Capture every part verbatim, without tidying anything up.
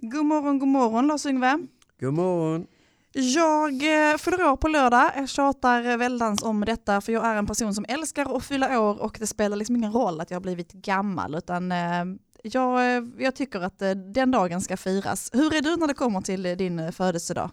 God morgon, god morgon Lars-Yngve. God morgon. Jag eh, fyller år på lördag. Jag tjatar väldans om detta för jag är en person som älskar att fylla år och det spelar liksom ingen roll att jag har blivit gammal utan eh, jag, jag tycker att eh, den dagen ska firas. Hur är du när det kommer till din födelsedag?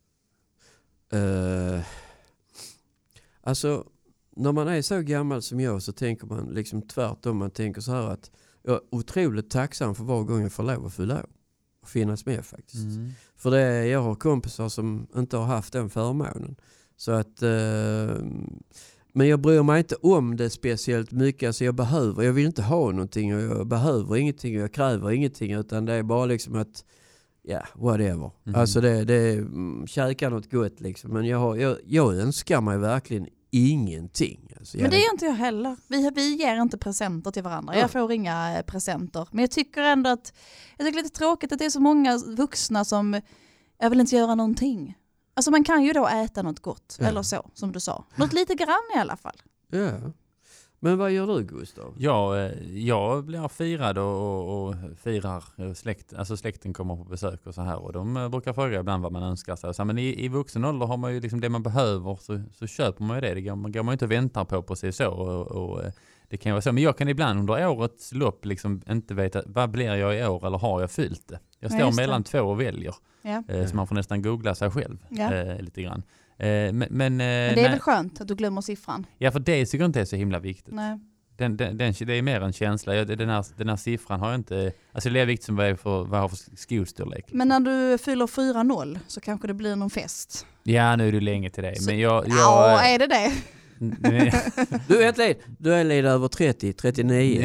Uh, alltså, när man är så gammal som jag så tänker man liksom tvärtom. Man tänker så här att jag är otroligt tacksam för var gång jag får lov att fylla år. Och finnas med faktiskt. Mm. För det, jag har kompisar som inte har haft den förmånen. Så att, uh, men jag bryr mig inte om det speciellt mycket. Alltså jag behöver, jag vill inte ha någonting och jag behöver ingenting och jag kräver ingenting. Utan det är bara liksom att ja, yeah, whatever. Mm. Alltså det, det mm, käka något gott liksom. Men jag, har, jag, jag önskar mig verkligen ingenting. Alltså, men det gör inte jag heller. Vi, vi ger inte presenter till varandra. Ja. Jag får inga presenter. Men jag tycker ändå att jag tycker det är lite tråkigt att det är så många vuxna som jag vill inte göra någonting. Alltså man kan ju då äta något gott. Ja. Eller så, som du sa. Något lite grann i alla fall. Ja. Men vad gör du, Gustav? Ja, jag blir firad och, och, och firar släkt, alltså släkten kommer på besök och så här och de brukar fråga ibland vad man önskar sig. Så, men i, i vuxen ålder har man ju liksom det man behöver så, så köper man ju det. Det går man, går man inte och väntar på precis så och, och det kan ju vara så. Men jag kan ibland under årets lopp liksom inte veta vad blir jag i år eller har jag fyllt det. Jag står ja, mellan två och väljer. Ja. Eh, så man får nästan googla sig själv ja. eh, lite grann. Men, men, men det är nej. väl skönt att du glömmer siffran. Ja, för det tycker jag inte är så himla viktigt. Nej. Den, den, den, det är mer en känsla. Den här, den här siffran har jag inte... Alltså det är viktigt som vad jag för, vad jag har för skostorlek. Men när du fyller fyra noll så kanske det blir någon fest. Ja, nu är du länge till det. Så, men jag, jag, ja, är det det? du är lite, du är lite över trettio, trettionio.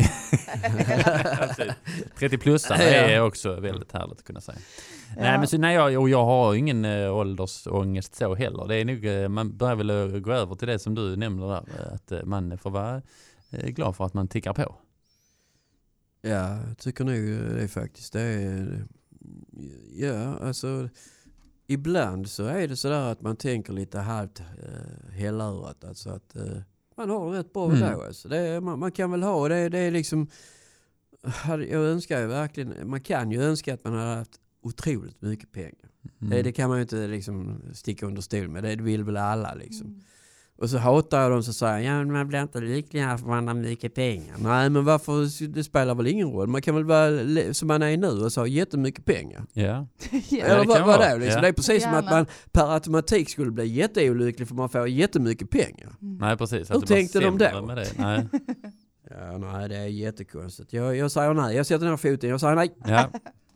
trettio plus är också väldigt härligt att kunna säga. Ja. Nej, men så, nej, jag, och jag har ingen äh, åldersångest så heller. Det är nog, äh, man börjar väl äh, gå över till det som du nämnde där. Att äh, man får vara äh, glad för att man tickar på. Ja, jag tycker nog det faktiskt. Det är, ja, alltså... Ibland så är det sådär att man tänker lite halvt uh, helörat. Alltså att uh, man har rätt bra mm. då. Alltså. Det är, man, man kan väl ha, det, det är liksom... Jag önskar ju verkligen... Man kan ju önska att man har haft otroligt mycket pengar. Mm. Det, det kan man ju inte liksom sticka under stol med. Det vill väl alla liksom. Mm. Och så hatar jag dem som säger ja, men man blir inte lycklig här för man har mycket pengar. Nej, men varför? Det spelar väl ingen roll. Man kan väl vara som man är nu och så ha jättemycket pengar. Ja. ja. Eller vad, vad det är liksom. Ja. Det är precis som att man per automatik skulle bli jätteolycklig för man får jättemycket pengar. Mm. Nej, precis. Hur tänkte de då? Med det. Nej. Ja, nej, det är jättekonstigt. Jag, jag säger nej. Jag sätter den här foten. Jag säger nej. Ja.